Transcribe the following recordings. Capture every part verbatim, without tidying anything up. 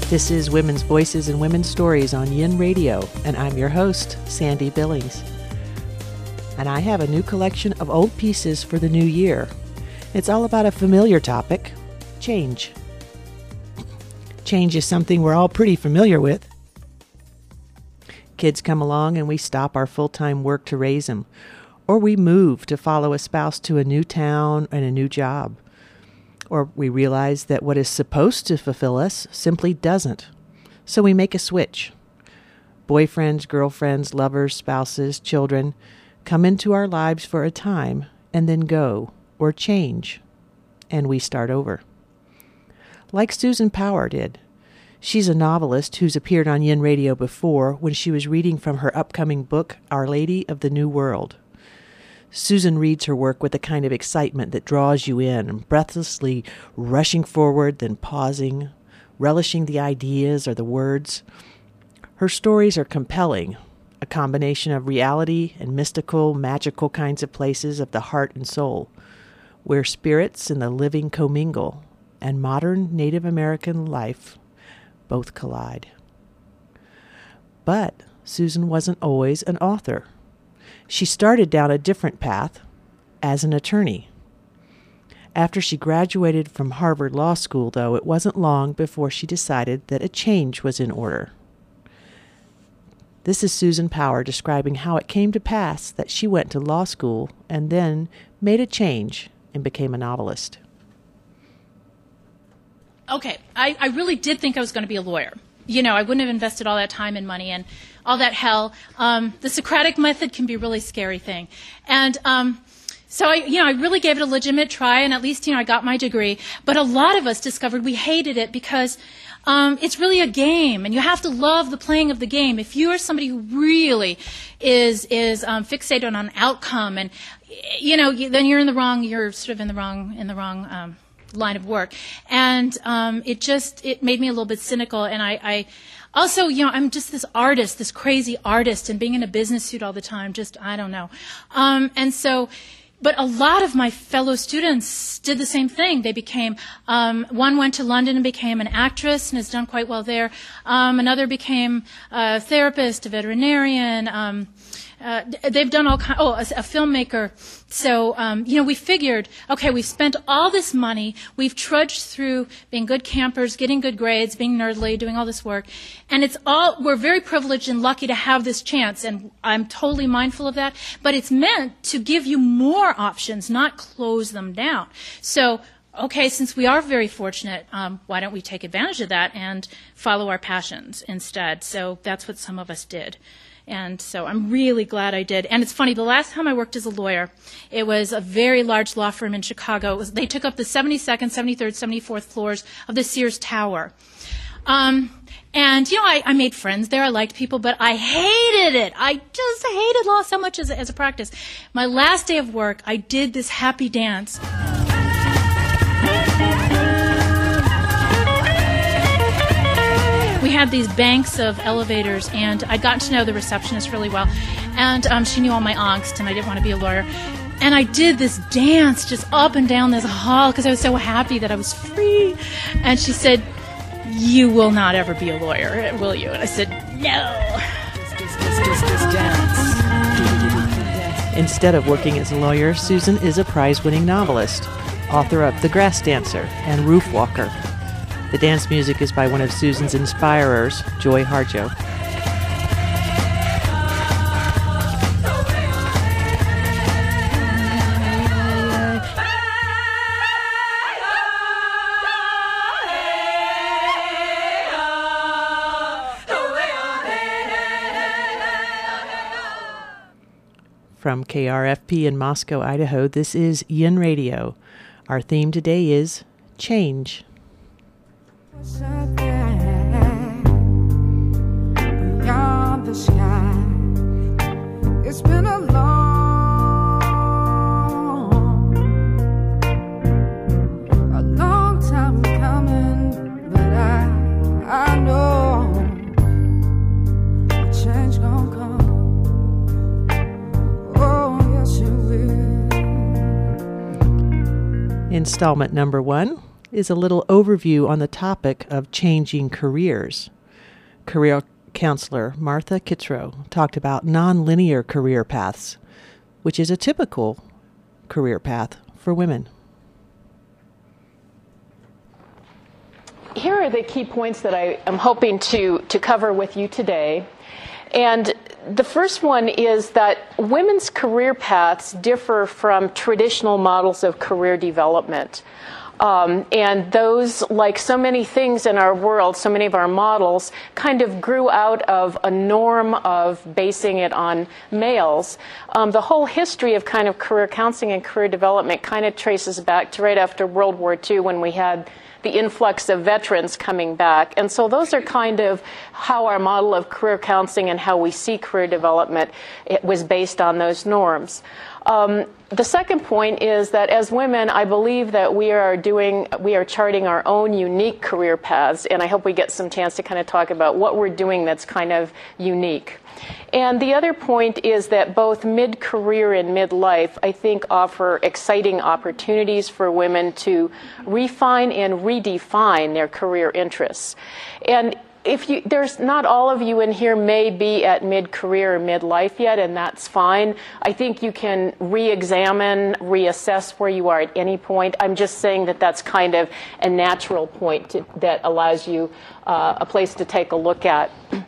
This is Women's Voices and Women's Stories on Yin Radio, and I'm your host, Sandy Billings. And I have a new collection of old pieces for the new year. It's all about a familiar topic, change. Change is something we're all pretty familiar with. Kids come along and we stop our full-time work to raise them, or we move to follow a spouse to a new town and a new job. Or we realize that what is supposed to fulfill us simply doesn't. So we make a switch. Boyfriends, girlfriends, lovers, spouses, children come into our lives for a time and then go or change, and we start over. Like Susan Power did. She's a novelist who's appeared on Yin Radio before when she was reading from her upcoming book, Our Lady of the New World. Susan reads her work with a kind of excitement that draws you in, breathlessly rushing forward, then pausing, relishing the ideas or the words. Her stories are compelling, a combination of reality and mystical, magical kinds of places of the heart and soul, where spirits and the living commingle, and modern Native American life both collide. But Susan wasn't always an author. She started down a different path as an attorney. After she graduated from Harvard Law School, though, it wasn't long before she decided that a change was in order. This is Susan Power describing how it came to pass that she went to law school and then made a change and became a novelist. Okay, I, I really did think I was going to be a lawyer. You know, I wouldn't have invested all that time and money and all that hell. Um, the Socratic method can be a really scary thing. And um, so, I, you know, I really gave it a legitimate try, and at least, you know, I got my degree. But a lot of us discovered we hated it because um, it's really a game, and you have to love the playing of the game. If you are somebody who really is is um, fixated on an outcome, and, you know, you, then you're in the wrong, you're sort of in the wrong, in the wrong um line of work. And um, it just, it made me a little bit cynical. And I, I also, you know, I'm just this artist, this crazy artist, and being in a business suit all the time, just, I don't know. Um, and so, but a lot of my fellow students did the same thing. They became, um, one went to London and became an actress and has done quite well there. Um, another became a therapist, a veterinarian. Um, Uh, they've done all kinds, oh, a, a filmmaker. So, um, you know, we figured, okay, we've spent all this money, we've trudged through being good campers, getting good grades, being nerdly, doing all this work, and it's all, we're very privileged and lucky to have this chance, and I'm totally mindful of that, but it's meant to give you more options, not close them down. So, okay, since we are very fortunate, um, why don't we take advantage of that and follow our passions instead? So that's what some of us did. And so I'm really glad I did. And it's funny, the last time I worked as a lawyer, it was a very large law firm in Chicago. It was, they took up the seventy-second, seventy-third, seventy-fourth floors of the Sears Tower. Um, and, you know, I, I made friends there. I liked people, but I hated it. I just hated law so much as a, as a practice. My last day of work, I did this happy dance. We had these banks of elevators, and I'd gotten to know the receptionist really well, and um, she knew all my angst, and I didn't want to be a lawyer. And I did this dance just up and down this hall because I was so happy that I was free. And she said, "You will not ever be a lawyer, will you?" And I said, "No." Instead of working as a lawyer, Susan is a prize-winning novelist, author of The Grass Dancer and Roof Walker. The dance music is by one of Susan's inspirers, Joy Harjo. From K R F P in Moscow, Idaho, this is Yin Radio. Our theme today is change. Beyond the sky, it's been a long, a long time coming, but I, I know a change gonna come. Oh, yes, it will. Installment number one is a little overview on the topic of changing careers. Career counselor Martha Kitrow talked about nonlinear career paths, which is a typical career path for women. Here are the key points that I am hoping to, to cover with you today. And the first one is that women's career paths differ from traditional models of career development. Um, and those, like so many things in our world, so many of our models, kind of grew out of a norm of basing it on males. Um, the whole history of kind of career counseling and career development kind of traces back to right after World War Two, when we had the influx of veterans coming back. And so those are kind of how our model of career counseling and how we see career development, it was based on those norms. Um, the second point is that as women, I believe that we are doing, we are charting our own unique career paths, and I hope we get some chance to kind of talk about what we're doing that's kind of unique. And the other point is that both mid-career and midlife, I think, offer exciting opportunities for women to refine and redefine their career interests. And if you, there's not all of you in here may be at mid-career or midlife yet, and that's fine. I think you can re-examine, reassess where you are at any point. I'm just saying that that's kind of a natural point to, that allows you uh, a place to take a look at.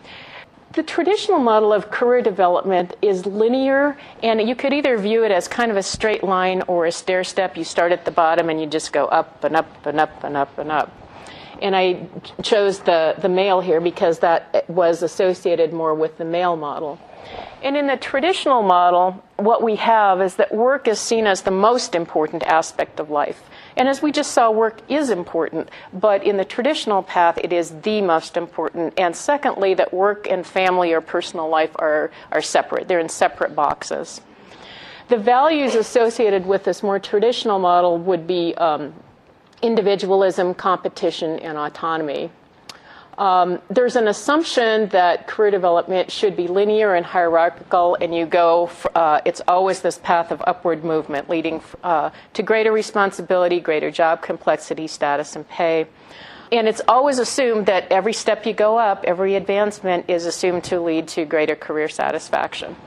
The traditional model of career development is linear, and you could either view it as kind of a straight line or a stair step. You start at the bottom and you just go up and up and up and up and up. And I chose the, the male here because that was associated more with the male model. And in the traditional model, what we have is that work is seen as the most important aspect of life. And as we just saw, work is important, but in the traditional path, it is the most important. And secondly, that work and family or personal life are, are separate. They're in separate boxes. The values associated with this more traditional model would be um, individualism, competition, and autonomy. Um, there's an assumption that career development should be linear and hierarchical, and you go, uh, it's always this path of upward movement leading uh, to greater responsibility, greater job complexity, status, and pay. And it's always assumed that every step you go up, every advancement is assumed to lead to greater career satisfaction.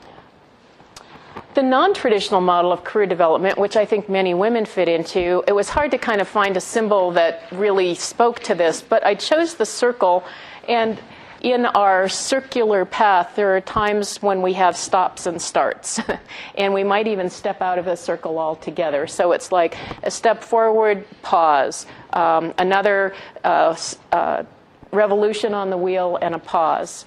The non-traditional model of career development, which I think many women fit into, it was hard to kind of find a symbol that really spoke to this, but I chose the circle, and in our circular path, there are times when we have stops and starts, and we might even step out of the circle altogether. So it's like a step forward, pause, um, another uh, uh, revolution on the wheel, and a pause.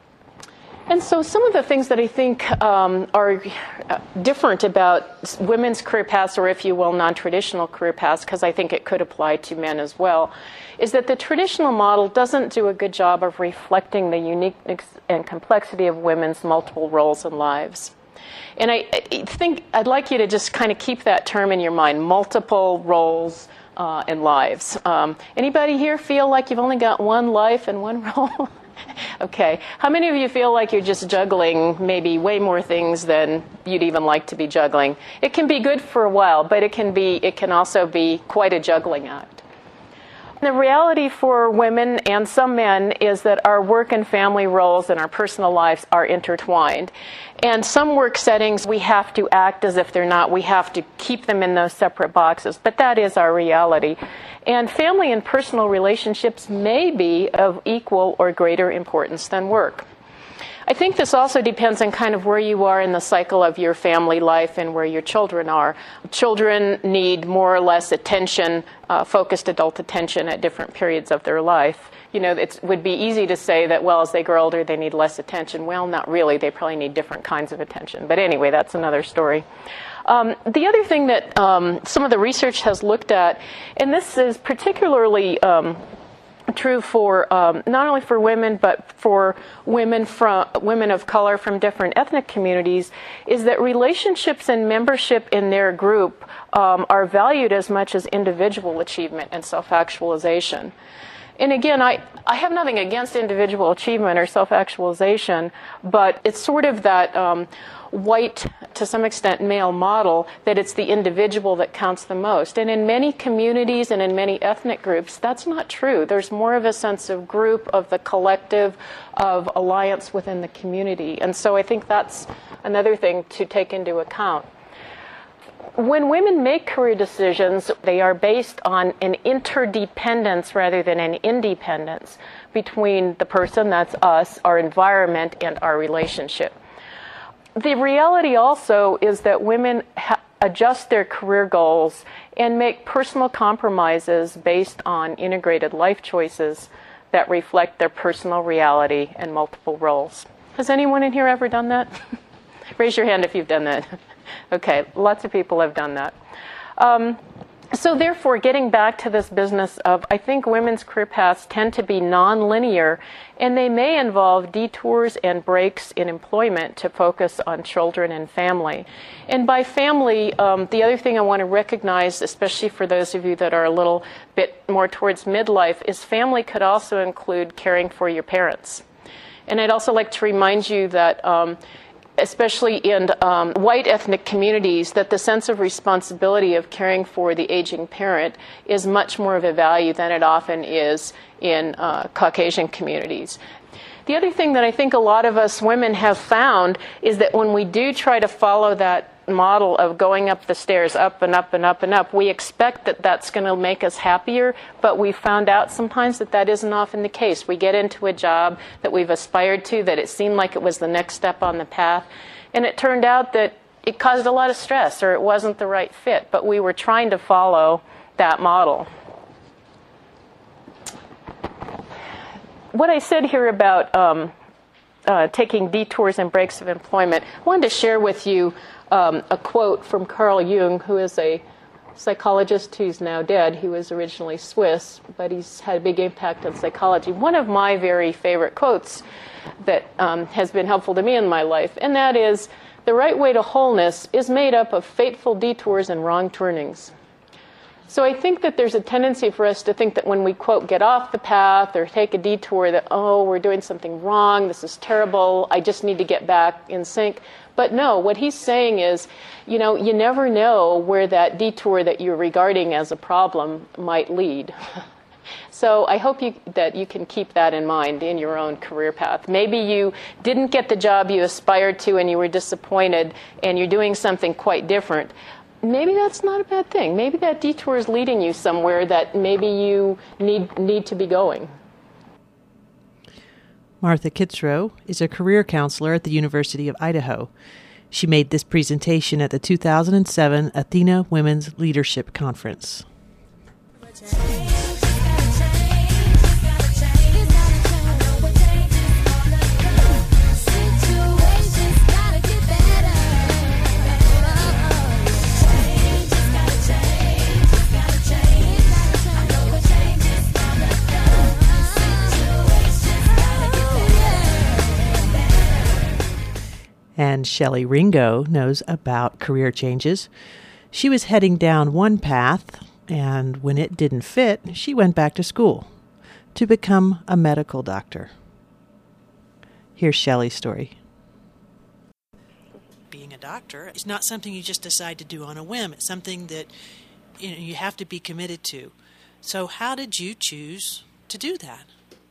And so some of the things that I think um, are different about women's career paths, or if you will, non-traditional career paths, because I think it could apply to men as well, is that the traditional model doesn't do a good job of reflecting the uniqueness and complexity of women's multiple roles and lives. And I, I think I'd like you to just kind of keep that term in your mind, multiple roles uh, and lives. Um, anybody here feel like you've only got one life and one role? Okay. How many of you feel like you're just juggling maybe way more things than you'd even like to be juggling? It can be good for a while, but it can be, it can also be quite a juggling act. The reality for women and some men is that our work and family roles and our personal lives are intertwined. And some work settings, we have to act as if they're not. We have to keep them in those separate boxes. But that is our reality. And family and personal relationships may be of equal or greater importance than work. I think this also depends on kind of where you are in the cycle of your family life and where your children are. Children need more or less attention, uh, focused adult attention at different periods of their life. You know, it would be easy to say that, well, as they grow older, they need less attention. Well, not really. They probably need different kinds of attention. But anyway, that's another story. Um, the other thing that um, some of the research has looked at, and this is particularly um, true for um, not only for women but for women from women of color from different ethnic communities, is that relationships and membership in their group um, are valued as much as individual achievement and self-actualization. And again, I, I have nothing against individual achievement or self-actualization, but it's sort of that um, white, to some extent, male model that it's the individual that counts the most. And in many communities and in many ethnic groups, that's not true. There's more of a sense of group, of the collective, of alliance within the community. And so I think that's another thing to take into account. When women make career decisions, they are based on an interdependence rather than an independence between the person, that's us, our environment, and our relationship. The reality also is that women ha- adjust their career goals and make personal compromises based on integrated life choices that reflect their personal reality and multiple roles. Has anyone in here ever done that? Raise your hand if you've done that. Okay, lots of people have done that. Um, so therefore, getting back to this business of, I think women's career paths tend to be non-linear, and they may involve detours and breaks in employment to focus on children and family. And by family, um, the other thing I want to recognize, especially for those of you that are a little bit more towards midlife, is family could also include caring for your parents. And I'd also like to remind you that um, especially in um, white ethnic communities, that the sense of responsibility of caring for the aging parent is much more of a value than it often is in uh, Caucasian communities. The other thing that I think a lot of us women have found is that when we do try to follow that model of going up the stairs, up and up and up and up, we expect that that's going to make us happier, but we found out sometimes that that isn't often the case. We get into a job that we've aspired to, that it seemed like it was the next step on the path, and it turned out that it caused a lot of stress or it wasn't the right fit, but we were trying to follow that model. What I said here about um, uh, taking detours and breaks of employment, I wanted to share with you Um, a quote from Carl Jung, who is a psychologist who's now dead. He was originally Swiss, but he's had a big impact on psychology. One of my very favorite quotes that um, has been helpful to me in my life, and that is, "The right way to wholeness is made up of fateful detours and wrong turnings." So I think that there's a tendency for us to think that when we, quote, get off the path or take a detour that, oh, we're doing something wrong, this is terrible, I just need to get back in sync. But no, what he's saying is, you know, you never know where that detour that you're regarding as a problem might lead. So I hope you, that you can keep that in mind in your own career path. Maybe you didn't get the job you aspired to and you were disappointed and you're doing something quite different. Maybe that's not a bad thing. Maybe that detour is leading you somewhere that maybe you need need to be going. Martha Kitzrow is a career counselor at the University of Idaho. She made this presentation at the two thousand seven Athena Women's Leadership Conference. And Shelley Ringo knows about career changes. She was heading down one path, and when it didn't fit, she went back to school to become a medical doctor. Here's Shelley's story. Being a doctor is not something you just decide to do on a whim. It's something that you know, you have to be committed to. So how did you choose to do that?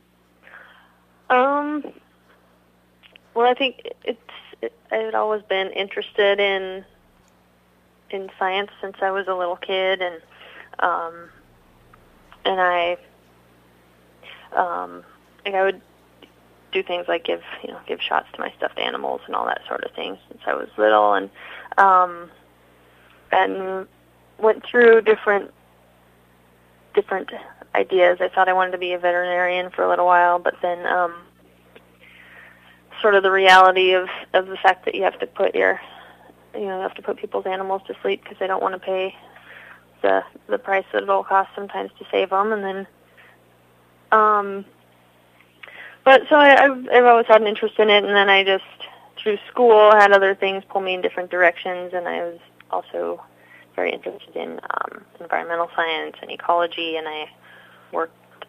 Um. Well, I think it's I had always been interested in in science since I was a little kid, and um, and I um, like I would do things like give you know give shots to my stuffed animals and all that sort of thing since I was little, and um, and went through different different ideas. I thought I wanted to be a veterinarian for a little while, but then. Um, sort of the reality of, of the fact that you have to put your, you know, you have to put people's animals to sleep because they don't want to pay the the price that it'll cost sometimes to save them, and then, um, but so I, I've, I've always had an interest in it, and then I just, through school, had other things pull me in different directions, and I was also very interested in um, environmental science and ecology, and I worked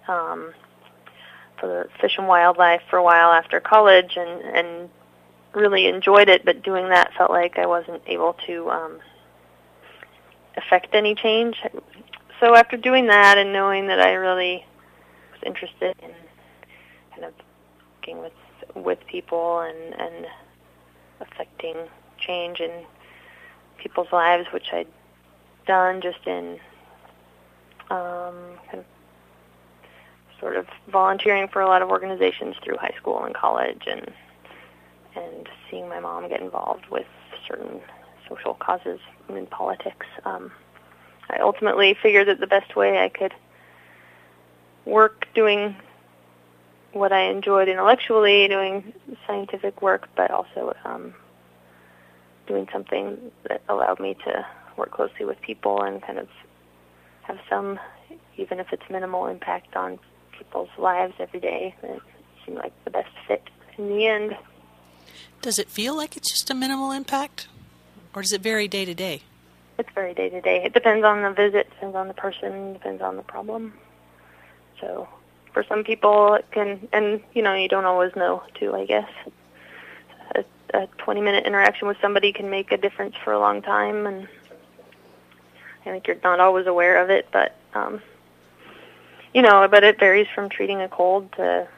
um, for the Fish and Wildlife for a while after college, and, and really enjoyed it, but doing that felt like I wasn't able to um, affect any change. So after doing that and knowing that I really was interested in kind of working with with people and, and affecting change in people's lives, which I'd done just in um, kind of sort of volunteering for a lot of organizations through high school and college, and and seeing my mom get involved with certain social causes in politics. Um, I ultimately figured that the best way I could work doing what I enjoyed intellectually, doing scientific work, but also um, doing something that allowed me to work closely with people and kind of have some, even if it's minimal, impact on people's lives every day. It seemed like the best fit in the end. Does it feel like it's just a minimal impact, or does it vary day to day? It's very day to day. It depends on the visit, depends on the person, depends on the problem. So for some people it can, and you know, you don't always know too, I guess. A, a twenty minute interaction with somebody can make a difference for a long time, and I think you're not always aware of it, but um, you know, but it varies from treating a cold to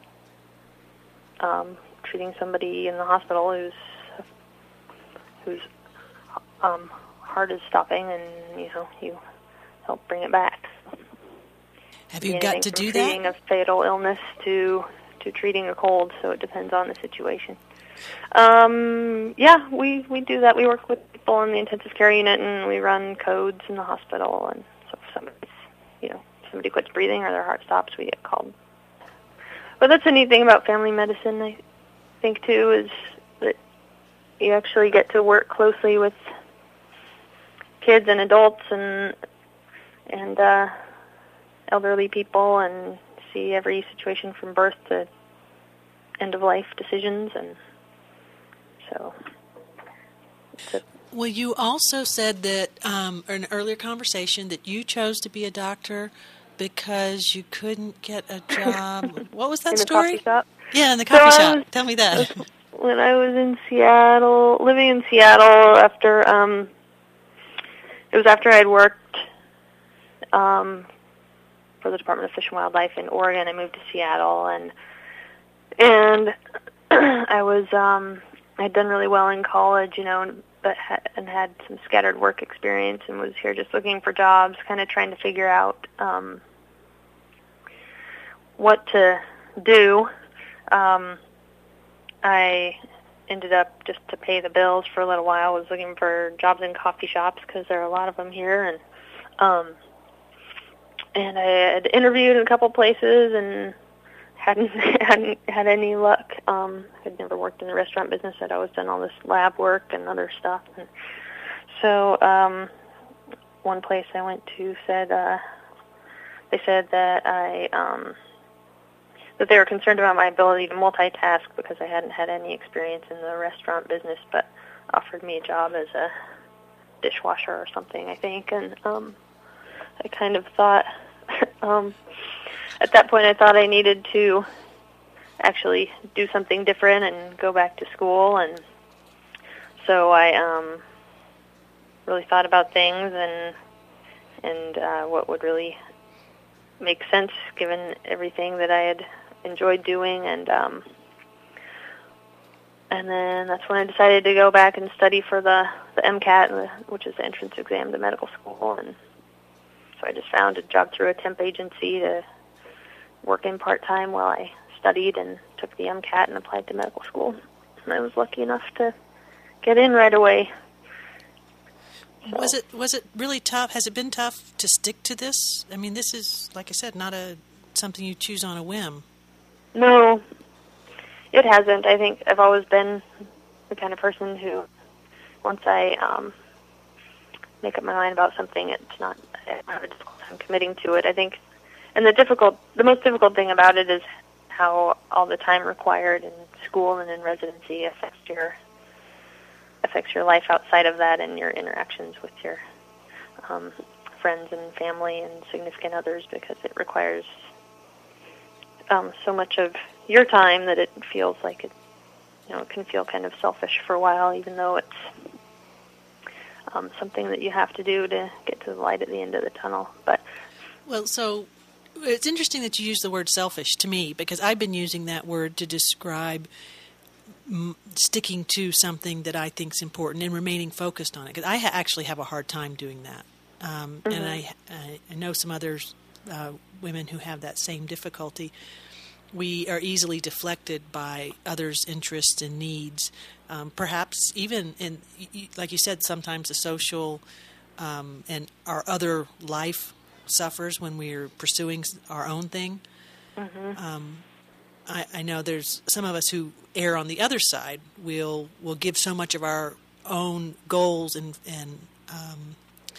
um, treating somebody in the hospital who's who's um, heart is stopping, and you know, you help bring it back. Have you Anything got to from do treating that? a fatal illness to to treating a cold, so it depends on the situation. Um, yeah, we we do that. We work with people in the intensive care unit, and we run codes in the hospital. And so if somebody's, you know, somebody quits breathing or their heart stops, we get called. But that's the neat thing about family medicine, I think, too, is that you actually get to work closely with kids and adults and and uh, elderly people, and see every situation from birth to end of life decisions. And so it's a Well, you also said that um, in an earlier conversation that you chose to be a doctor because you couldn't get a job. What was that in the story? coffee shop. Yeah, in the coffee So I shop. was- Tell me that. When I was in Seattle, living in Seattle, after um, it was after I had worked um, for the Department of Fish and Wildlife in Oregon. I moved to Seattle, and and I was um, I had done really well in college, you know, but ha- and had some scattered work experience, and was here just looking for jobs, kind of trying to figure out um, what to do. Um, I ended up, just to pay the bills for a little while, was looking for jobs in coffee shops because there are a lot of them here, and um, and I had interviewed in a couple places and hadn't hadn't had any luck. Um, I'd never worked in the restaurant business. I'd always done all this lab work and other stuff, and so um, one place I went to said uh, they said that I. Um, that they were concerned about my ability to multitask because I hadn't had any experience in the restaurant business, but offered me a job as a dishwasher or something, I think. And um, I kind of thought, um, at that point I thought I needed to actually do something different and go back to school. And so I um, really thought about things and, and uh, what would really make sense given everything that I had enjoyed doing, and um, and then that's when I decided to go back and study for the, the MCAT, the, which is the entrance exam to medical school. And so I just found a job through a temp agency to work in part-time while I studied, and took the MCAT and applied to medical school. And I was lucky enough to get in right away. So. Was it was it really tough? Has it been tough to stick to this? I mean, this is, like I said, not a something you choose on a whim. No, it hasn't. I think I've always been the kind of person who, once I um, make up my mind about something, it's not, I don't have a difficult time committing to it. I think, and the difficult, the most difficult thing about it is how all the time required in school and in residency affects your affects your life outside of that, and your interactions with your um, friends and family and significant others, because it requires um, so much of your time that it feels like it, you know, it can feel kind of selfish for a while, even though it's um, something that you have to do to get to the light at the end of the tunnel. But well, so it's interesting that you use the word selfish to me, because I've been using that word to describe m- sticking to something that I think is important and remaining focused on it. Because I ha- actually have a hard time doing that, um, mm-hmm. and I, I I know some others uh, women who have that same difficulty. We are easily deflected by others' interests and needs. Um, perhaps even in, like you said, sometimes the social um, and our other life suffers when we're pursuing our own thing. Mm-hmm. Um, I, I know there's some of us who err on the other side. We'll we'll give so much of our own goals and and um,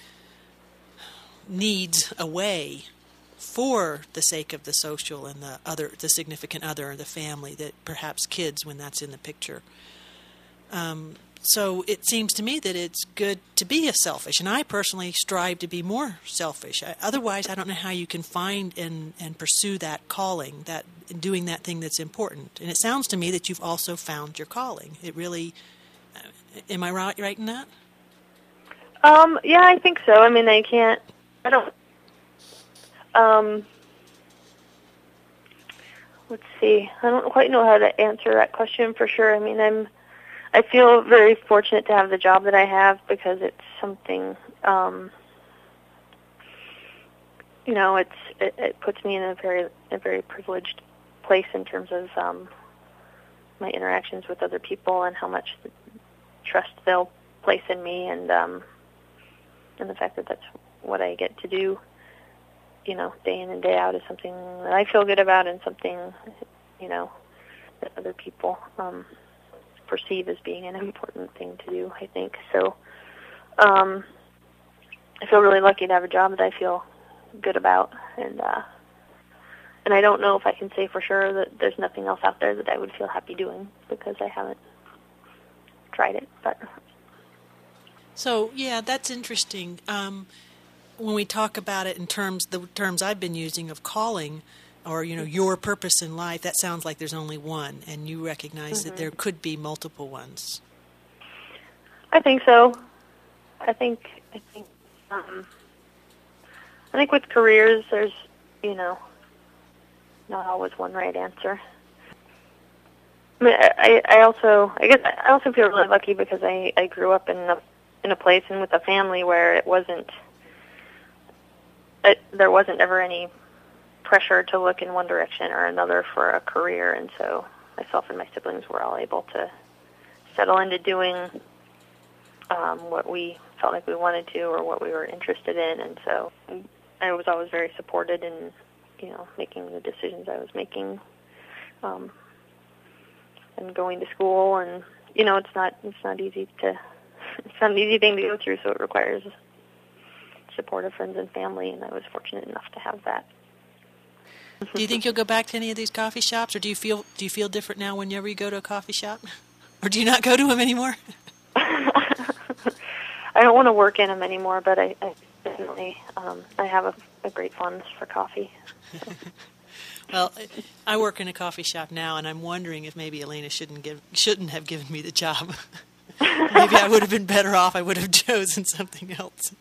needs away for the sake of the social and the other, the significant other, the family, that perhaps kids when that's in the picture. Um, so it seems to me that it's good to be a selfish, and I personally strive to be more selfish. I, otherwise, I don't know how you can find and, and pursue that calling, that doing that thing that's important. And it sounds to me that you've also found your calling. It really, uh, am I right, right in that? Um, yeah, I think so. I mean, I can't, I don't, Um, let's see. I don't quite know how to answer that question for sure. I mean, I'm, I feel very fortunate to have the job that I have, because it's something, um, you know, it's it, it puts me in a very a very privileged place in terms of um, my interactions with other people and how much trust they'll place in me, and um, and the fact that that's what I get to do, you know, day in and day out, is something that I feel good about, and something, you know, that other people um, perceive as being an important thing to do, I think. So um, I feel really lucky to have a job that I feel good about, and uh, and I don't know if I can say for sure that there's nothing else out there that I would feel happy doing, because I haven't tried it. But so, yeah, that's interesting. Um When we talk about it in terms, the terms I've been using of calling, or, you know, your purpose in life, that sounds like there's only one, and you recognize mm-hmm. that there could be multiple ones. I think so. I think, I think, um, I think with careers, there's, you know, not always one right answer. I mean, I, I also, I guess, I also feel really lucky because I, I grew up in a in a place and with a family where it wasn't. It, there wasn't ever any pressure to look in one direction or another for a career, and so myself and my siblings were all able to settle into doing um, what we felt like we wanted to or what we were interested in, and so I was always very supported in, you know, making the decisions I was making, um, and going to school, and you know, it's not it's not easy to it's not an easy thing to go through, so it requires support of friends and family, and I was fortunate enough to have that. Do you think you'll go back to any of these coffee shops, or do you feel do you feel different now whenever you go to a coffee shop, or do you not go to them anymore? I don't want to work in them anymore, but I, I definitely um, I have a, a great fondness for coffee. Well, I work in a coffee shop now, and I'm wondering if maybe Elena shouldn't give shouldn't have given me the job. Maybe I would have been better off. I would have chosen something else.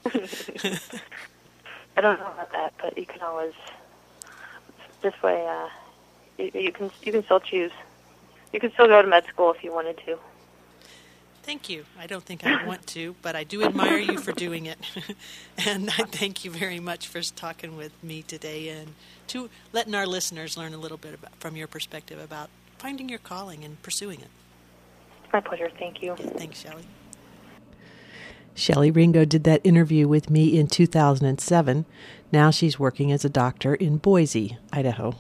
I don't know about that, but you can always this way. Uh, you, you can you can still choose. You can still go to med school if you wanted to. Thank you. I don't think I want to, but I do admire you for doing it. And I thank you very much for talking with me today and to letting our listeners learn a little bit about, from your perspective about finding your calling and pursuing it. My pleasure. Thank you. Yeah, thanks, Shelley. Shelley Ringo did that interview with me in two thousand seven. Now she's working as a doctor in Boise, Idaho.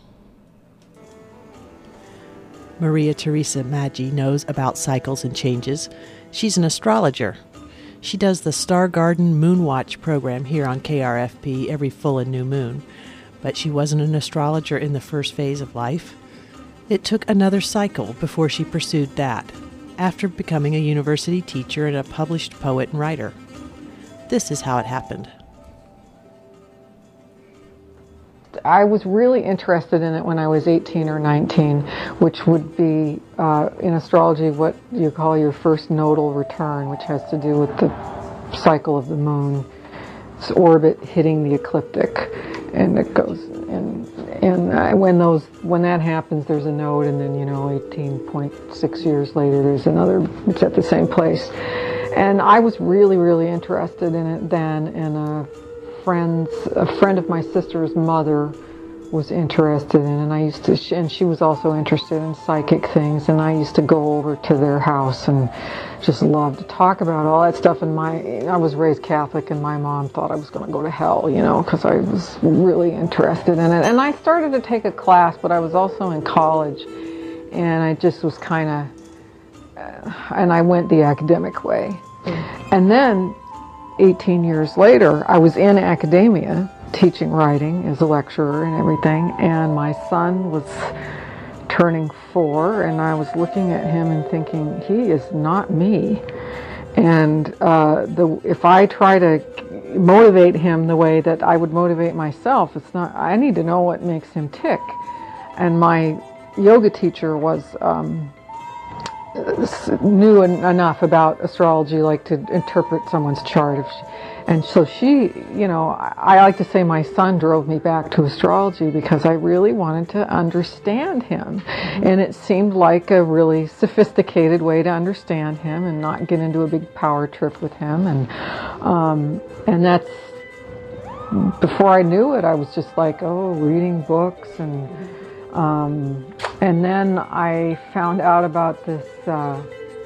Maria Teresa Maggi knows about cycles and changes. She's an astrologer. She does the Star Garden Moonwatch program here on K R F P every full and new moon. But she wasn't an astrologer in the first phase of life. It took another cycle before she pursued that, after becoming a university teacher and a published poet and writer. This is how it happened. I was really interested in it when I was eighteen or nineteen, which would be uh, in astrology what you call your first nodal return, which has to do with the cycle of the moon, its orbit hitting the ecliptic, and it goes and and uh, when those when that happens, there's a node, and then you know eighteen point six years later, there's another. It's at the same place, and I was really really interested in it then, and a friend's a friend of my sister's mother was interested in it, and I used to, and she was also interested in psychic things, and I used to go over to their house and just love to talk about all that stuff. And my, I was raised Catholic, and my mom thought I was going to go to hell, you know, because I was really interested in it. And I started to take a class, but I was also in college, and I just was kind of, uh, and I went the academic way. Mm. And then, eighteen years later, I was in academia, teaching writing as a lecturer and everything, and my son was turning four, and I was looking at him and thinking, he is not me. And uh, the if I try to motivate him the way that I would motivate myself, it's not. I need to know what makes him tick. And my yoga teacher was um, knew en- enough about astrology, like to interpret someone's chart. If she, And so she, you know, I like to say my son drove me back to astrology because I really wanted to understand him. And it seemed like a really sophisticated way to understand him and not get into a big power trip with him. And um, and that's, before I knew it, I was just like, oh, reading books. And, um, and then I found out about this... Uh,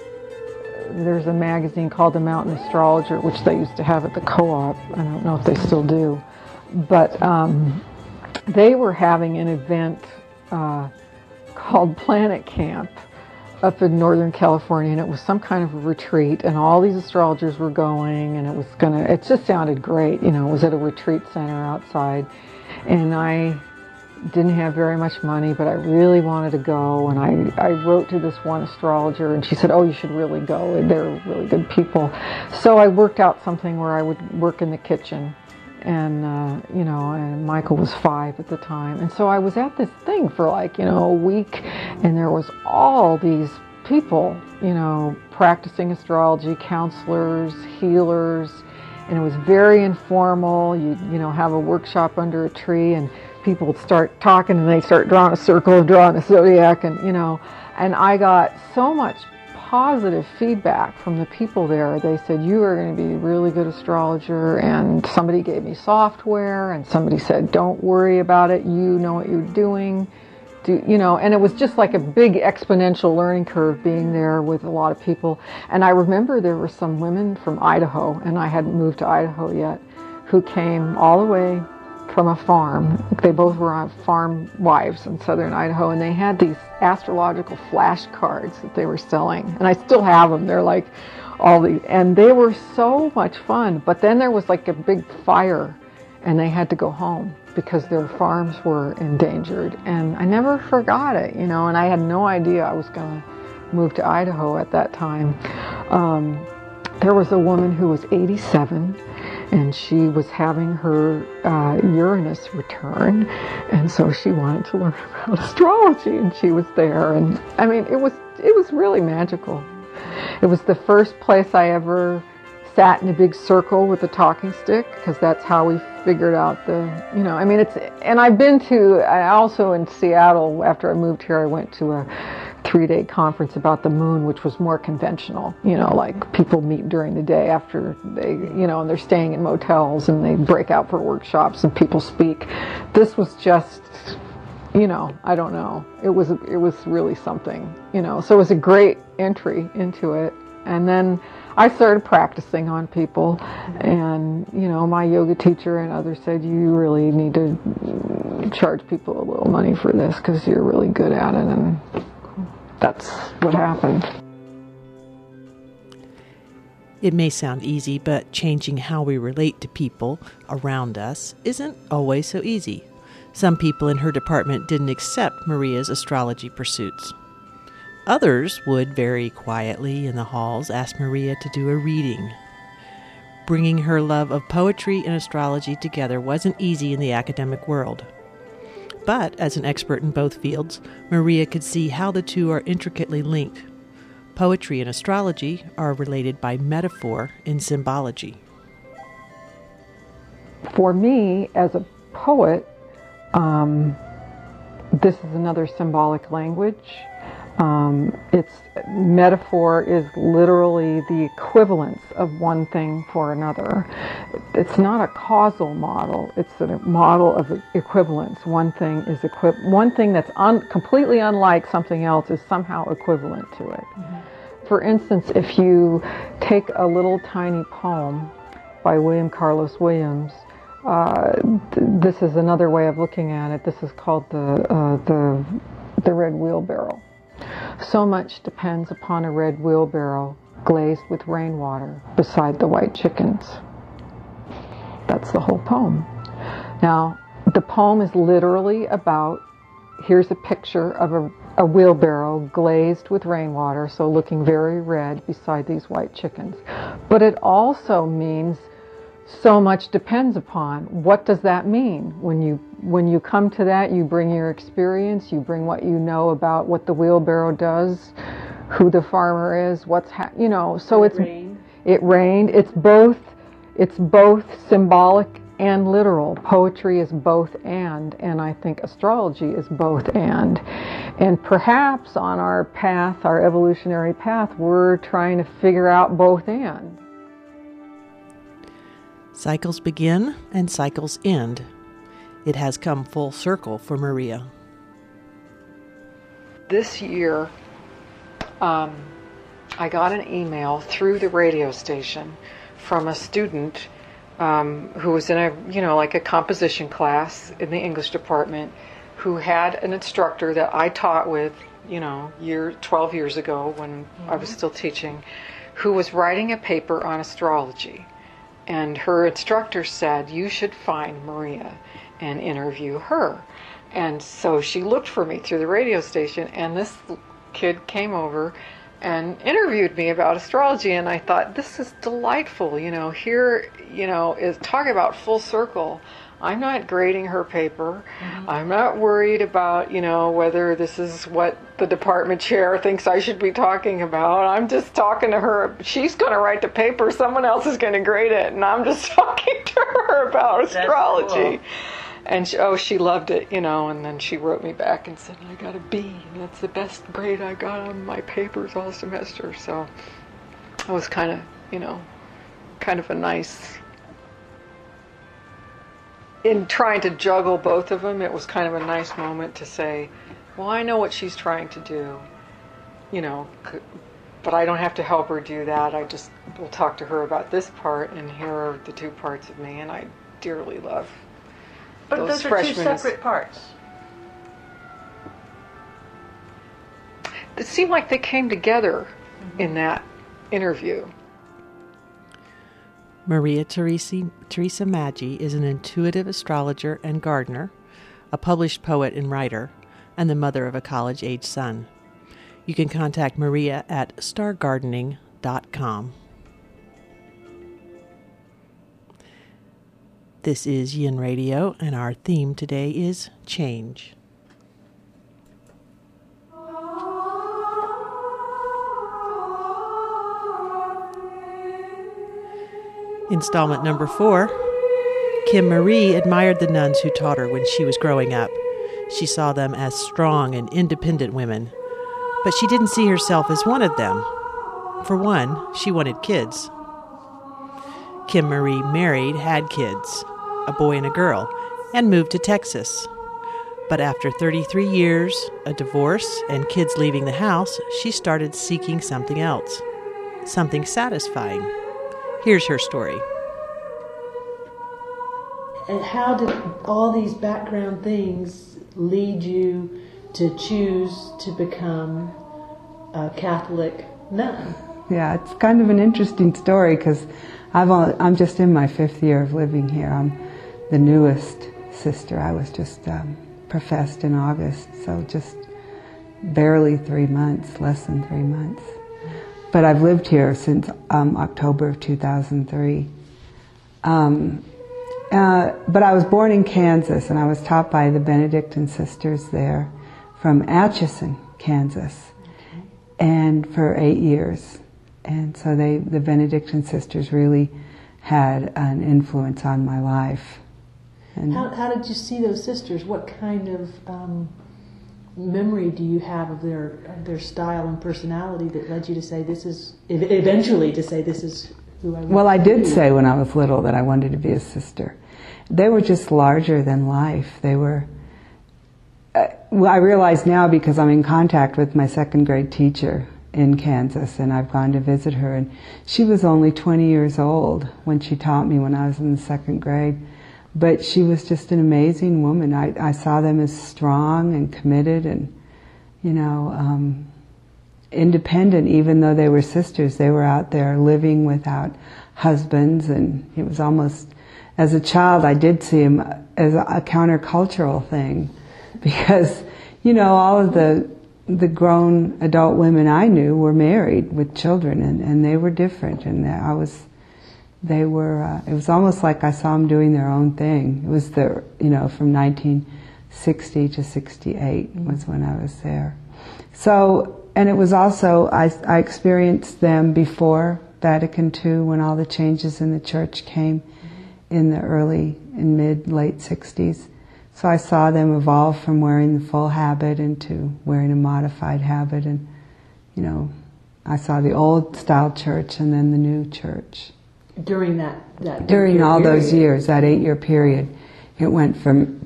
There's a magazine called The Mountain Astrologer, which they used to have at the co-op. I don't know if they still do. But um, they were having an event uh, called Planet Camp up in Northern California, and it was some kind of a retreat, and all these astrologers were going, and it was going to, it just sounded great. You know, it was at a retreat center outside, and I didn't have very much money, but I really wanted to go, and I, I wrote to this one astrologer, and she said, oh, you should really go, they're really good people. So I worked out something where I would work in the kitchen, and uh, you know, and Michael was five at the time, and so I was at this thing for like, you know, a week, and there was all these people, you know, practicing astrology, counselors, healers, and it was very informal. You you know, have a workshop under a tree, and people would start talking, and they'd start drawing a circle and drawing a zodiac, and you know, and I got so much positive feedback from the people there. They said, you are going to be a really good astrologer, and somebody gave me software, and somebody said, don't worry about it, you know what you're doing. Do, you know, and it was just like a big exponential learning curve being there with a lot of people. And I remember there were some women from Idaho, and I hadn't moved to Idaho yet, who came all the way from a farm. They both were on farm wives in southern Idaho, and they had these astrological flashcards that they were selling, and I still have them. They're like all these, and they were so much fun. But then there was like a big fire, and they had to go home because their farms were endangered, and I never forgot it, you know, and I had no idea I was going to move to Idaho at that time. Um, there was a woman who was eighty-seven, and she was having her uh, Uranus return, and so she wanted to learn about astrology, and she was there, and I mean, it was it was really magical. It was the first place I ever sat in a big circle with a talking stick, because that's how we figured out the, you know, I mean, it's, and I've been to, I also in Seattle, after I moved here, I went to a three-day conference about the moon, which was more conventional, you know, like people meet during the day after they, you know, and they're staying in motels, and they break out for workshops and people speak. This was just, you know, I don't know, it was, it was really something, you know, so it was a great entry into it. And then I started practicing on people, and, you know, my yoga teacher and others said, you really need to charge people a little money for this because you're really good at it, and that's what happened. It may sound easy, but changing how we relate to people around us isn't always so easy. Some people in her department didn't accept Maria's astrology pursuits. Others would very quietly in the halls ask Maria to do a reading. Bringing her love of poetry and astrology together wasn't easy in the academic world. But as an expert in both fields, Maria could see how the two are intricately linked. Poetry and astrology are related by metaphor in symbology. For me, as a poet, um, this is another symbolic language. Um, it's metaphor is literally the equivalence of one thing for another. It's not a causal model. It's a model of equivalence. One thing is equi- one thing that's un- completely unlike something else is somehow equivalent to it. Mm-hmm. For instance, if you take a little tiny poem by William Carlos Williams, uh, th- this is another way of looking at it. This is called the uh, the the Red Wheelbarrow. So much depends upon a red wheelbarrow glazed with rainwater beside the white chickens. That's the whole poem. Now, the poem is literally about, here's a picture of a, a wheelbarrow glazed with rainwater, so looking very red beside these white chickens. But it also means so much depends upon. What does that mean? When you when you come to that, you bring your experience, you bring what you know about what the wheelbarrow does, who the farmer is, what's ha- you know. So it's rained. It rained. It's both. It's both symbolic and literal. Poetry is both and, and I think astrology is both and. And perhaps on our path, our evolutionary path, we're trying to figure out both and. Cycles begin and cycles end. It has come full circle for Maria. This year, um, I got an email through the radio station from a student um, who was in a, you know, like a composition class in the English department, who had an instructor that I taught with, you know, year twelve years ago when mm-hmm. I was still teaching, who was writing a paper on astrology. And her instructor said, you should find Maria and interview her. And so she looked for me through the radio station, and this kid came over and interviewed me about astrology. And I thought, this is delightful. You know, here, you know, is talk about full circle. I'm not grading her paper. Mm-hmm. I'm not worried about, you know, whether this is what the department chair thinks I should be talking about. I'm just talking to her. She's going to write the paper. Someone else is going to grade it. And I'm just talking to her about astrology. Cool. And she, oh, she loved it, you know. And then she wrote me back and said, I got a B. And that's the best grade I got on my papers all semester. So it was kind of, you know, kind of a nice... In trying to juggle both of them, it was kind of a nice moment to say, well, I know what she's trying to do, you know, but I don't have to help her do that. I just will talk to her about this part, and here are the two parts of me, and I dearly love but those, those are freshmen. two separate parts. It seemed like they came together mm-hmm. in that interview. Maria Teresa, Teresa Maggi is an intuitive astrologer and gardener, a published poet and writer, and the mother of a college-age son. You can contact Maria at star gardening dot com. This is Yin Radio, and our theme today is change. Installment number four. Kim Marie admired the nuns who taught her when she was growing up. She saw them as strong and independent women, but she didn't see herself as one of them. For one, she wanted kids. Kim Marie married, had kids, a boy and a girl, and moved to Texas. But after thirty-three years, a divorce, and kids leaving the house, she started seeking something else, something satisfying. Here's her story. And how did all these background things lead you to choose to become a Catholic nun? Yeah, it's kind of an interesting story because I've only, I'm just in my fifth year of living here. I'm the newest sister. I was just um, professed in August, so just barely three months, less than three months. But I've lived here since um, October of two thousand three. Um, Uh, but I was born in Kansas, and I was taught by the Benedictine sisters there from Atchison, Kansas, okay. and for eight years. And so they, the Benedictine sisters really had an influence on my life. And how, how did you see those sisters? What kind of um, memory do you have of their of their style and personality that led you to say this is, eventually to say this is who I want Well, I to did be? say when I was little that I wanted to be a sister. They were just larger than life. They were, uh, well, I realize now because I'm in contact with my second grade teacher in Kansas, and I've gone to visit her, and she was only twenty years old when she taught me when I was in the second grade. But she was just an amazing woman. I, I saw them as strong and committed and, you know, um, independent. Even though they were sisters, they were out there living without husbands, and it was almost, as a child, I did see them as a countercultural thing, because, you know, all of the the grown adult women I knew were married with children, and, and they were different, and I was, they were, uh, it was almost like I saw them doing their own thing. It was the, you know, from nineteen sixty to sixty-eight was when I was there. So, and it was also, I, I experienced them before Vatican Two, when all the changes in the church came in the early and mid, late sixties. So I saw them evolve from wearing the full habit into wearing a modified habit, and, you know, I saw the old style church and then the new church. During that, that During all period. those years, that eight-year period, it went from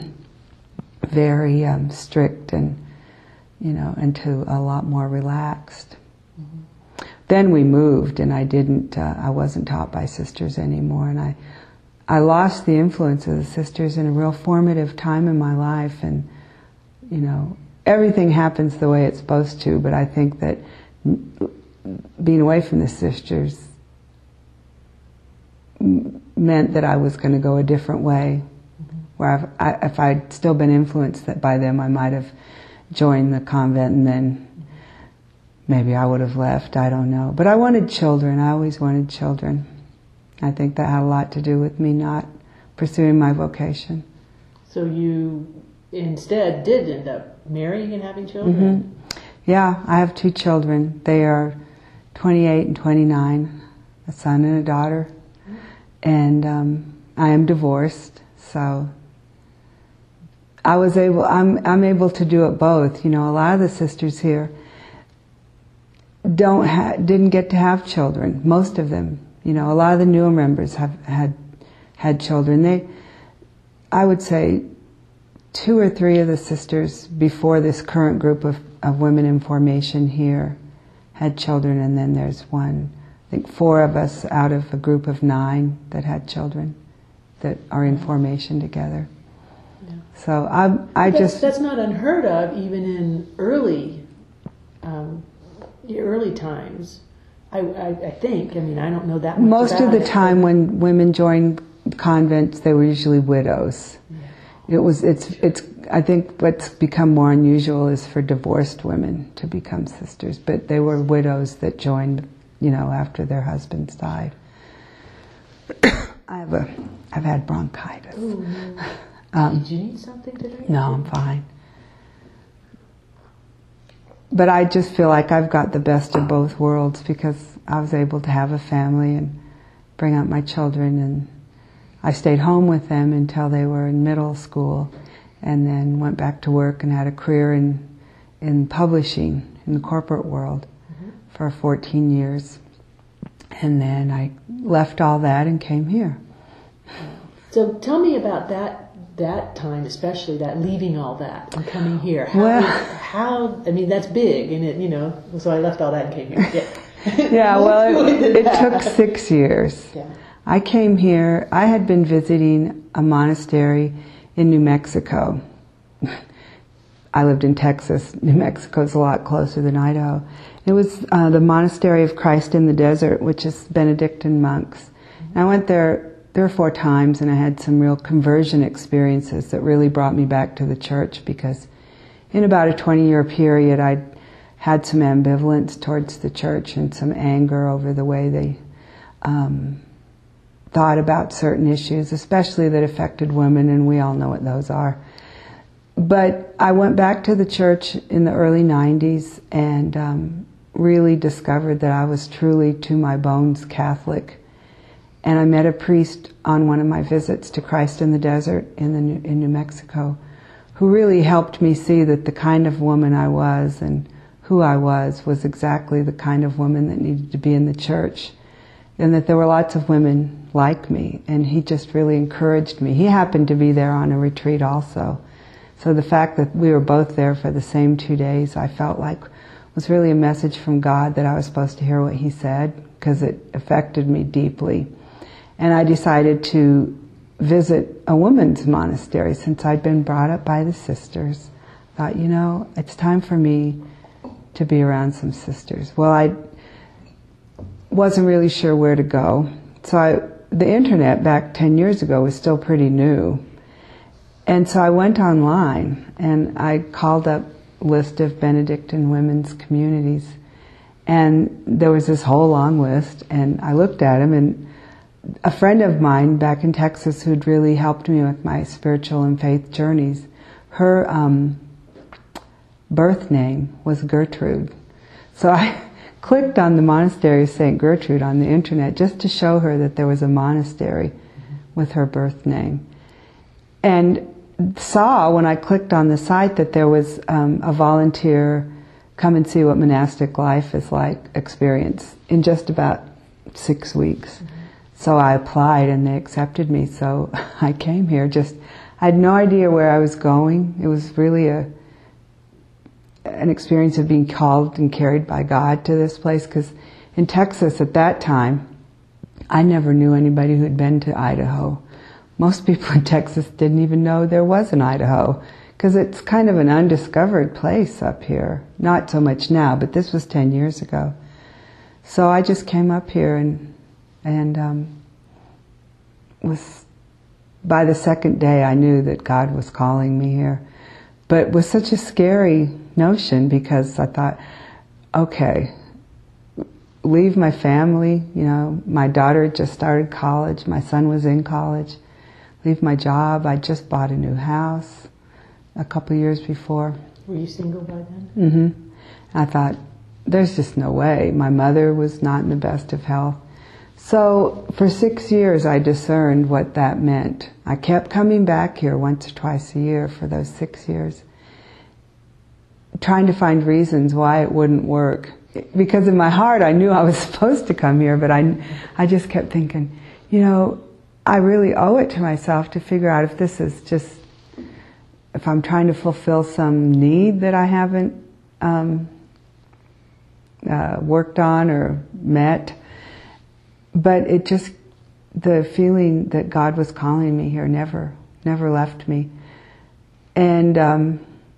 very um, strict and, you know, into a lot more relaxed. Mm-hmm. Then we moved, and I didn't, uh, I wasn't taught by sisters anymore, and I I lost the influence of the sisters in a real formative time in my life, and, you know, everything happens the way it's supposed to, but I think that being away from the sisters meant that I was going to go a different way, mm-hmm. where I've, I, if I'd still been influenced that by them, I might have joined the convent, and then maybe I would have left, I don't know. But I wanted children, I always wanted children. I think that had a lot to do with me not pursuing my vocation. So you instead did end up marrying and having children? Mm-hmm. Yeah, I have two children. They are twenty-eight and twenty-nine, a son and a daughter. Mm-hmm. And um, I am divorced, so I was able, I'm, I'm able to do it both. You know, a lot of the sisters here don't ha- didn't get to have children, most of them. You know, a lot of the newer members have had had children. They, I would say, two or three of the sisters before this current group of, of women in formation here had children, and then there's one, I think four of us out of a group of nine that had children that are in formation together. Yeah. So I, I that's, just... That's not unheard of even in early, um, early times. I, I, I think, I mean, I don't know that much Most about of the it, time but when women joined convents, they were usually widows. Yeah. It was, it's, it's, I think what's become more unusual is for divorced women to become sisters, but they were widows that joined, you know, after their husbands died. I have a, I've had bronchitis. Ooh, no. um, Did you need something to drink? No, I'm fine. But I just feel like I've got the best of both worlds, because I was able to have a family and bring up my children, and I stayed home with them until they were in middle school, and then went back to work and had a career in in publishing in the corporate world mm-hmm. for fourteen years. And then I left all that and came here. So tell me about that that time, especially that leaving all that and coming here. How, Well- how I mean, that's big, and it, you know. So I left all that and came here. Yeah, Yeah, well, Let's go it, into it that. took six years. Yeah. I came here, I had been visiting a monastery in New Mexico. I lived in Texas. New Mexico's a lot closer than Idaho. It was uh, the Monastery of Christ in the Desert, which is Benedictine monks. And I went there three or four times, and I had some real conversion experiences that really brought me back to the church, because in about a twenty-year period, I'd had some ambivalence towards the church and some anger over the way they um, thought about certain issues, especially that affected women, and we all know what those are. But I went back to the church in the early nineties and um, really discovered that I was truly to my bones Catholic. And I met a priest on one of my visits to Christ in the Desert in, the New, in New Mexico, who really helped me see that the kind of woman I was and who I was was exactly the kind of woman that needed to be in the church, and that there were lots of women like me. And he just really encouraged me. He happened to be there on a retreat also. So the fact that we were both there for the same two days, I felt like was really a message from God that I was supposed to hear what he said, because it affected me deeply. And I decided to visit a women's monastery since I'd been brought up by the sisters. I thought, you know, it's time for me to be around some sisters. Well, I wasn't really sure where to go. So I, the internet back ten years ago was still pretty new. And so I went online and I called up a list of Benedictine women's communities. And there was this whole long list, and I looked at them, and a friend of mine back in Texas who'd really helped me with my spiritual and faith journeys, her um, birth name was Gertrude. So I clicked on the monastery of Saint Gertrude on the internet just to show her that there was a monastery with her birth name. And saw when I clicked on the site that there was um, a volunteer come and see what monastic life is like experience in just about six weeks. Mm-hmm. So I applied and they accepted me, so I came here. Just, I had no idea where I was going. It was really a an experience of being called and carried by God to this place, because in Texas at that time, I never knew anybody who'd been to Idaho. Most people in Texas didn't even know there was an Idaho, because it's kind of an undiscovered place up here. Not so much now, but this was ten years ago. So I just came up here and and um, was, by the second day I knew that God was calling me here. But it was such a scary notion, because I thought, okay, leave my family, you know, my daughter had just started college, my son was in college, leave my job. I just bought a new house a couple of years before. Were you single by then? Mm-hmm. I thought, there's just no way. My mother was not in the best of health. So for six years I discerned what that meant. I kept coming back here once or twice a year for those six years, trying to find reasons why it wouldn't work. Because in my heart I knew I was supposed to come here, but I, I just kept thinking, you know, I really owe it to myself to figure out if this is just, if I'm trying to fulfill some need that I haven't um, uh, worked on or met. But it just, the feeling that God was calling me here never, never left me. And um,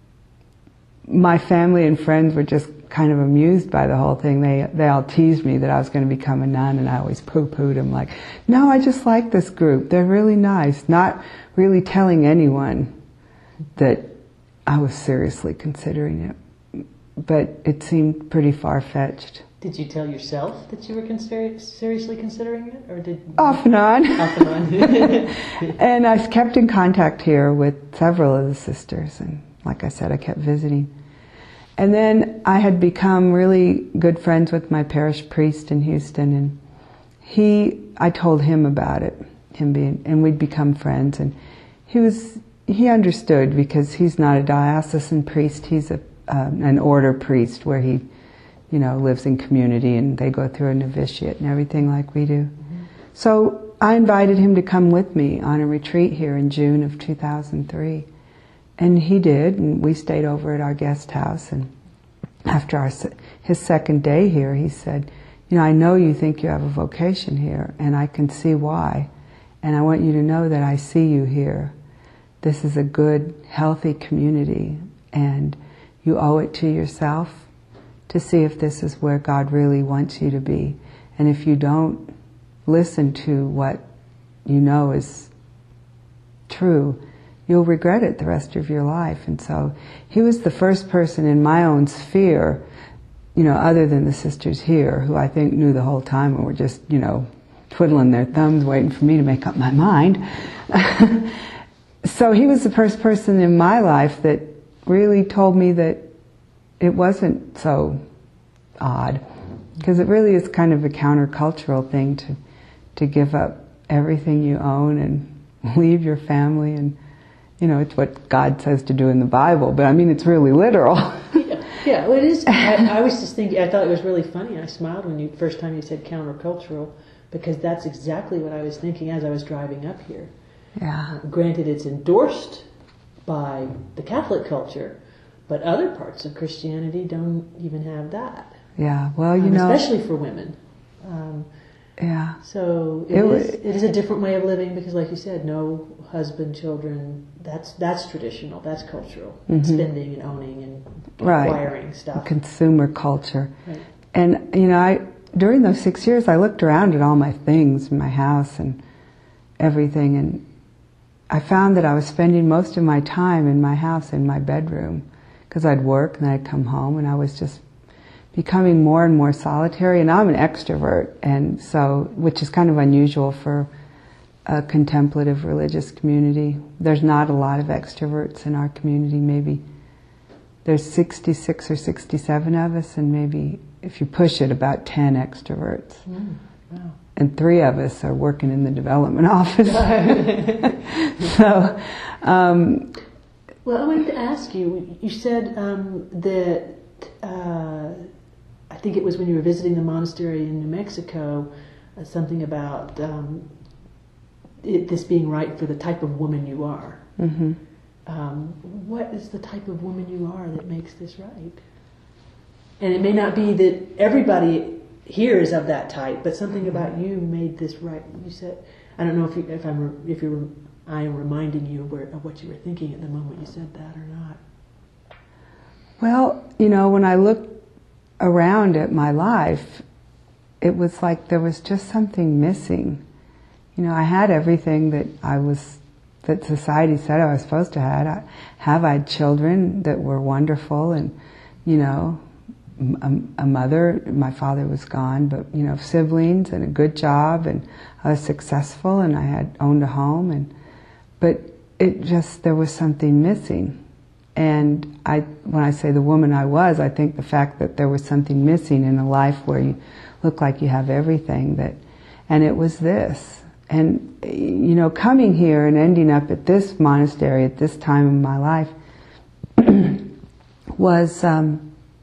my family and friends were just kind of amused by the whole thing. They they all teased me that I was going to become a nun, and I always poo-pooed them like, no, I just like this group. They're really nice. Not really telling anyone that I was seriously considering it. But it seemed pretty far-fetched. Did you tell yourself that you were consider- seriously considering it, or did off and on? Off and on. And I kept in contact here with several of the sisters, and like I said, I kept visiting. And then I had become really good friends with my parish priest in Houston, and he, I told him about it, him being, and we'd become friends, and he was, he understood, because he's not a diocesan priest, he's a um, an order priest where he, you know, lives in community and they go through a novitiate and everything like we do. Mm-hmm. So I invited him to come with me on a retreat here in June of two thousand three. And he did, and we stayed over at our guest house. And after our, his second day here, he said, you know, I know you think you have a vocation here, and I can see why. And I want you to know that I see you here. This is a good, healthy community, and you owe it to yourself to see if this is where God really wants you to be. And if you don't listen to what you know is true, you'll regret it the rest of your life. And so he was the first person in my own sphere, you know, other than the sisters here, who I think knew the whole time and were just, you know, twiddling their thumbs, waiting for me to make up my mind. So he was the first person in my life that really told me that it wasn't so odd, because it really is kind of a countercultural thing to to give up everything you own and leave your family, and you know, it's what God says to do in the Bible, but I mean, it's really literal. yeah, yeah, well, it is. I, I was just thinking, I thought it was really funny. I smiled when you first time you said countercultural, because that's exactly what I was thinking as I was driving up here. Yeah. Uh, granted, it's endorsed by the Catholic culture, but other parts of Christianity don't even have that. Yeah, well, you um, know... especially for women. Um, yeah. So it, it, is, it is a different way of living because, like you said, no husband, children, that's that's traditional, that's cultural. Mm-hmm. Spending and owning and right. acquiring stuff. Consumer culture. Right. And, you know, I during those six years, I looked around at all my things in my house and everything, and I found that I was spending most of my time in my house, in my bedroom, because I'd work and then I'd come home, and I was just becoming more and more solitary. And I'm an extrovert, and so, which is kind of unusual for a contemplative religious community. There's not a lot of extroverts in our community. Maybe there's sixty-six or sixty-seven of us, and maybe if you push it, about ten extroverts. Mm, wow. And three of us are working in the development office. so, um, well, I wanted to ask you. You said um, that uh, I think it was when you were visiting the monastery in New Mexico, uh, something about um, it, this being right for the type of woman you are. Mm-hmm. Um, what is the type of woman you are that makes this right? And it may not be that everybody here is of that type, but something about you made this right. You said, I don't know if you, if I'm if you're I am reminding you of, where, of what you were thinking at the moment you said that or not. Well, you know, when I look around at my life, it was like there was just something missing. You know, I had everything that I was that society said I was supposed to have. I, have I had children that were wonderful, and you know. A, a mother, my father was gone, but you know, siblings and a good job, and I was successful, and I had owned a home, and but it just, there was something missing. And I, when I say the woman I was, I think the fact that there was something missing in a life where you look like you have everything, that, and it was this. And you know, coming here and ending up at this monastery at this time in my life was. Um,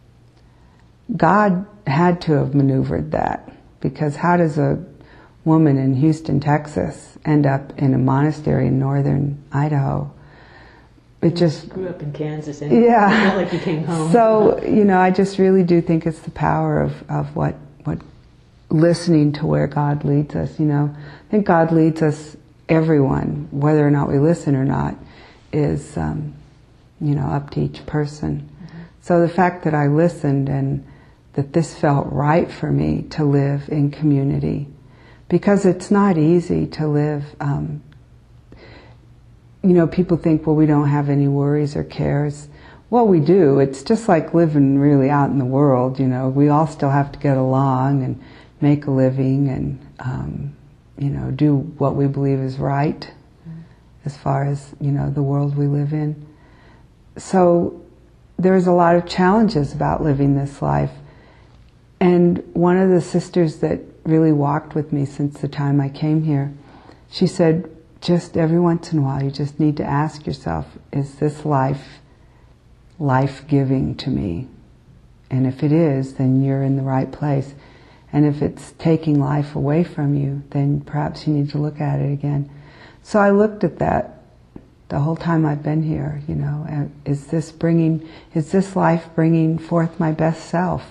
God had to have maneuvered that, because how does a woman in Houston, Texas end up in a monastery in northern Idaho? It just grew up in Kansas, and yeah. It's not like you came home. So, you know, I just really do think it's the power of, of what, what listening to where God leads us, you know. I think God leads us, everyone, whether or not we listen or not, is, um, you know, up to each person. Mm-hmm. So the fact that I listened and that this felt right for me to live in community, because it's not easy to live. Um, you know, people think, well, we don't have any worries or cares. Well, we do. It's just like living really out in the world, you know. We all still have to get along and make a living and, um, you know, do what we believe is right mm-hmm. as far as, you know, the world we live in. So there's a lot of challenges about living this life. And one of the sisters that really walked with me since the time I came here, she said, just every once in a while you just need to ask yourself, is this life life-giving to me? And if it is, then you're in the right place. And if it's taking life away from you, then perhaps you need to look at it again. So I looked at that the whole time I've been here, you know, is this bringing, is this life bringing forth my best self?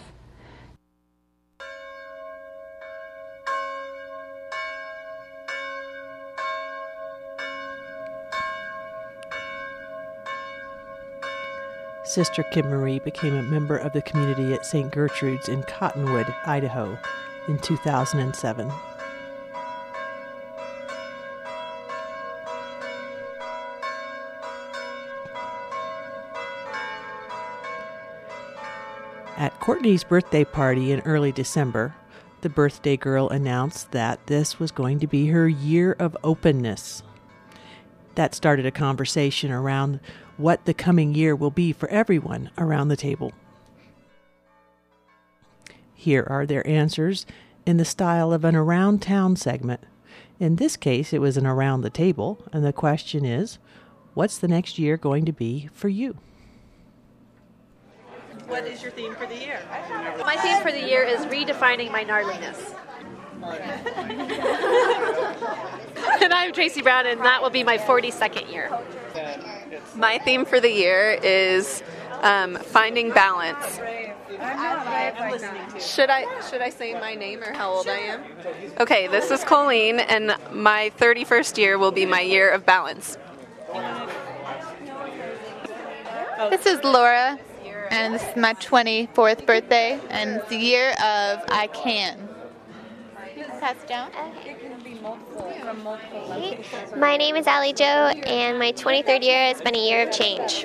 Sister Kim Marie became a member of the community at Saint Gertrude's in Cottonwood, Idaho, in two thousand seven. At Courtney's birthday party in early December, the birthday girl announced that this was going to be her year of openness. That started a conversation around what the coming year will be for everyone around the table. Here are their answers in the style of an Around Town segment. In this case, it was an Around the Table, and the question is, what's the next year going to be for you? What is your theme for the year? My theme for the year is redefining my gnarliness. And I'm Tracy Brown, and that will be my forty-second year. My theme for the year is um, finding balance. Should I should I say my name or how old I am? Okay, this is Colleen, and my thirty-first year will be my year of balance. This is Laura, and this is my twenty-fourth birthday, and it's the year of I can. Pass it down. It can be multiple from multiple locations. My name is Allie Jo, and my twenty-third year has been a year of change.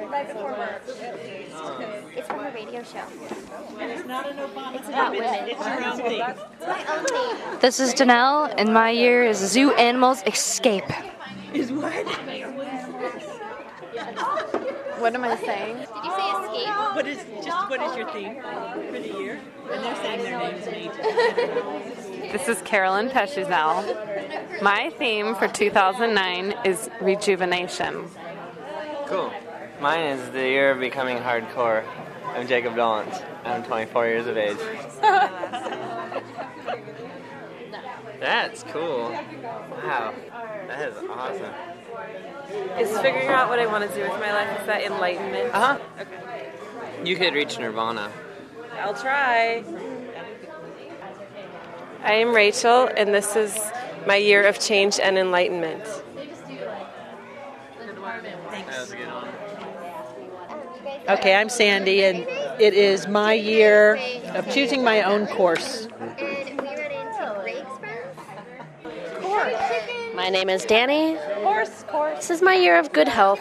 It's from a radio show. It's not an Obama. It's about women. It's your own thing. It's my own thing. This is Danelle, and my year is Zoo Animals Escape. Is what? What am I saying? Did you say escape? What is just what is your theme for the year? And they're saying their names me. This is Carolyn Peshizel. My theme for two thousand nine is rejuvenation. Cool. Mine is the year of becoming hardcore. I'm Jacob Dollins. I'm twenty-four years of age. That's cool. Wow. That is awesome. Is figuring out what I want to do with my life. Is that enlightenment? Uh-huh. Okay. You could reach nirvana. I'll try. I am Rachel, and this is my year of change and enlightenment. Thanks. Okay, I'm Sandy, and it is my year of choosing my own course. My name is Danny. Course, course. This is my year of good health.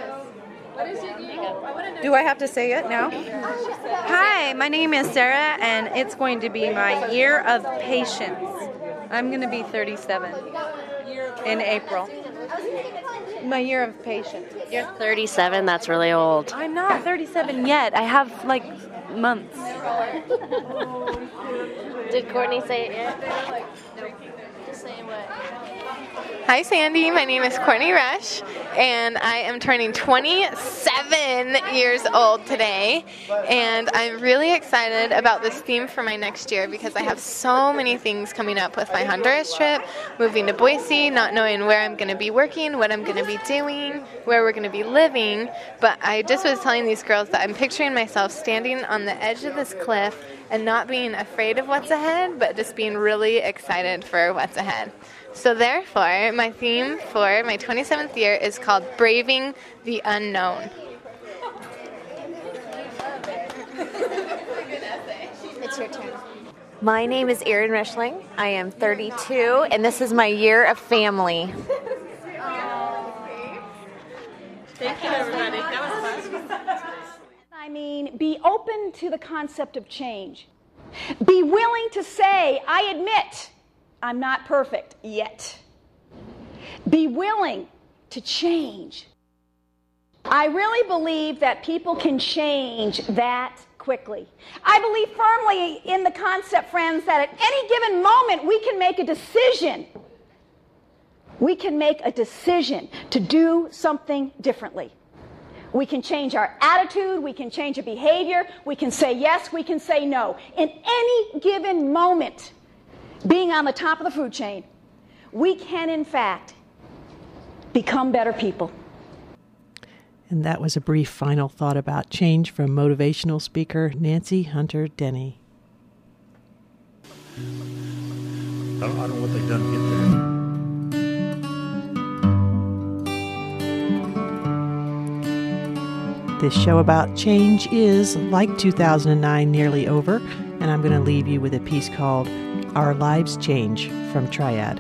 Do I have to say it now? Hi, my name is Sarah, and it's going to be my year of patience. I'm going to be thirty-seven in April. My year of patience. You're thirty-seven, that's really old. I'm not thirty-seven yet. I have, like, months. Did Courtney say it yet? Just saying what? Hi, Sandy. My name is Courtney Rush, and I am turning twenty-seven years old today. And I'm really excited about this theme for my next year because I have so many things coming up with my Honduras trip, moving to Boise, not knowing where I'm going to be working, what I'm going to be doing, where we're going to be living. But I just was telling these girls that I'm picturing myself standing on the edge of this cliff and not being afraid of what's ahead, but just being really excited for what's ahead. So therefore, my theme for my twenty-seventh year is called Braving the Unknown. It's your turn. My name is Erin Rishling. I am thirty-two, and this is my year of family. Thank you, everybody. That was fun. I mean, be open to the concept of change. Be willing to say, I admit I'm not perfect yet. Be willing to change. I really believe that people can change that quickly. I believe firmly in the concept, friends, that at any given moment we can make a decision. We can make a decision to do something differently. We can change our attitude, we can change a behavior, we can say yes, we can say no. In any given moment, being on the top of the food chain, we can, in fact, become better people. And that was a brief final thought about change from motivational speaker Nancy Hunter Denny. I don't, I don't know what they've done to get there. This show about change is, like two thousand nine, nearly over, and I'm going to leave you with a piece called Our Lives Change from Triad.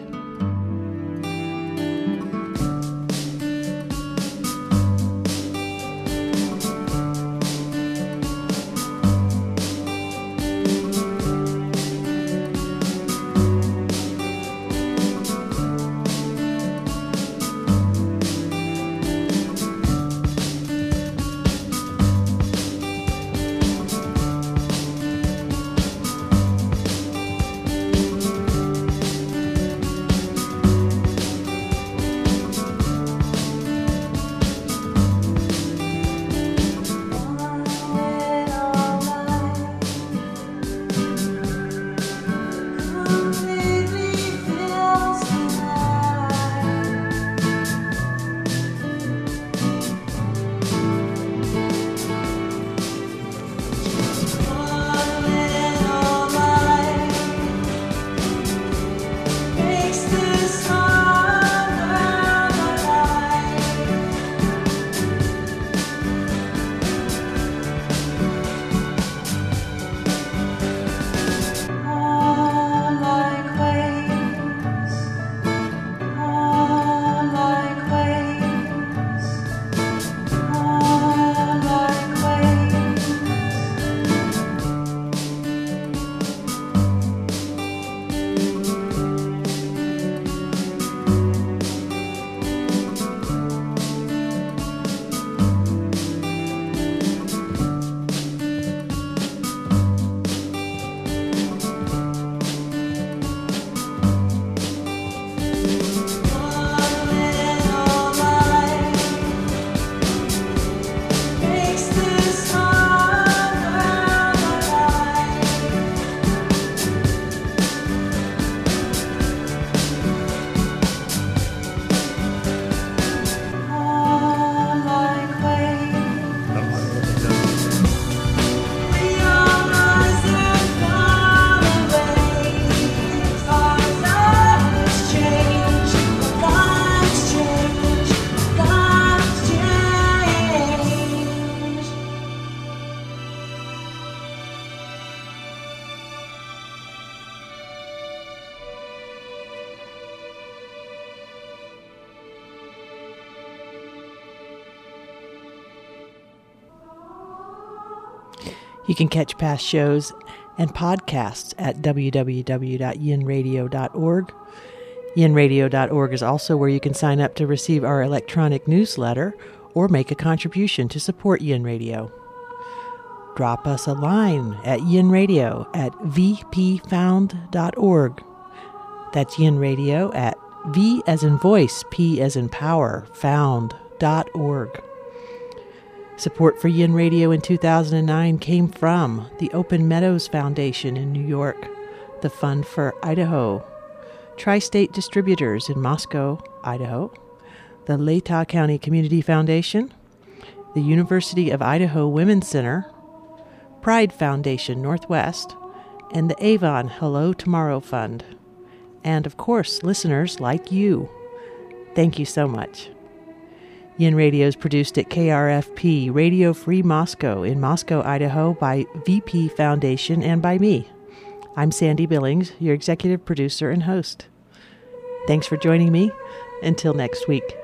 You can catch past shows and podcasts at w w w dot yin radio dot org. yin radio dot org is also where you can sign up to receive our electronic newsletter or make a contribution to support Yin Radio. Drop us a line at Yin Radio at v p found dot org. That's Yin Radio at V as in voice, P as in power, found dot org. Support for Yin Radio in two thousand nine came from the Open Meadows Foundation in New York, the Fund for Idaho, Tri-State Distributors in Moscow, Idaho, the Latah County Community Foundation, the University of Idaho Women's Center, Pride Foundation Northwest, and the Avon Hello Tomorrow Fund. And, of course, listeners like you. Thank you so much. Yin Radio is produced at K R F P, Radio Free Moscow in Moscow, Idaho by V P Foundation and by me. I'm Sandy Billings, your executive producer and host. Thanks for joining me. Until next week.